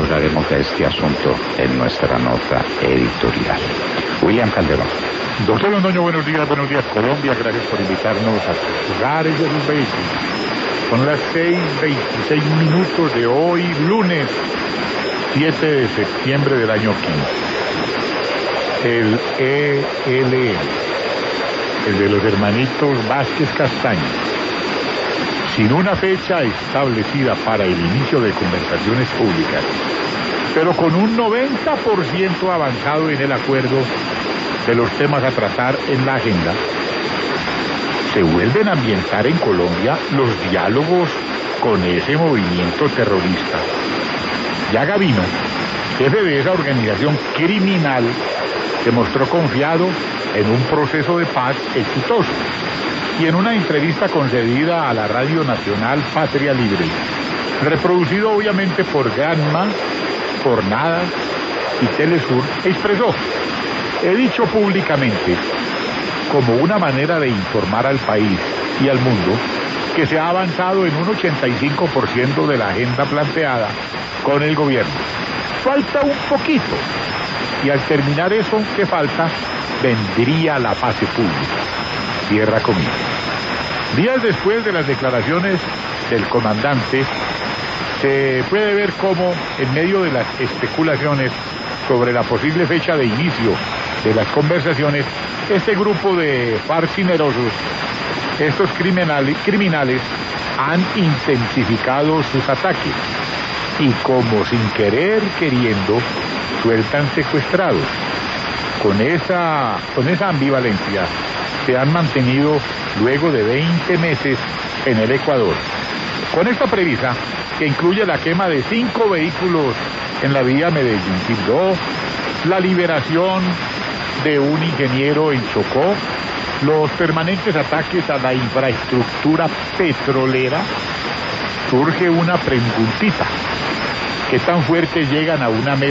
desarrollaremos este asunto en nuestra nota editorial. William Calderón. Doctor Londoño, buenos días Colombia, gracias por invitarnos a jugar en el béisbol. Son las 6:26 de hoy, lunes 7 de septiembre del año 15. El ELN, el de los hermanitos Vázquez Castaño, sin una fecha establecida para el inicio de conversaciones públicas, pero con un 90% avanzado en el acuerdo de los temas a tratar en la agenda, se vuelven a ambientar en Colombia los diálogos con ese movimiento terrorista. Ya Gavino, jefe de esa organización criminal, se mostró confiado en un proceso de paz exitoso, y en una entrevista concedida a la Radio Nacional Patria Libre, reproducido obviamente por Granma, Jornada y Telesur, expresó: he dicho públicamente, como una manera de informar al país y al mundo, que se ha avanzado en un 85% de la agenda planteada con el gobierno. Falta un poquito, y al terminar eso que falta, vendría la fase pública. Cierra comillas. Días después de las declaraciones del comandante, se puede ver cómo, en medio de las especulaciones sobre la posible fecha de inicio de las conversaciones, este grupo de farcinerosos, estos criminales, han intensificado sus ataques y, como sin querer queriendo, sueltan secuestrados. Con esa ambivalencia se han mantenido luego de 20 meses en el Ecuador. Con esta premisa, que incluye la quema de 5 vehículos en la vía Medellín-Quibdó, la liberación de un ingeniero en Chocó, los permanentes ataques a la infraestructura petrolera, surge una preguntita: ¿qué tan fuerte llegan a una mesa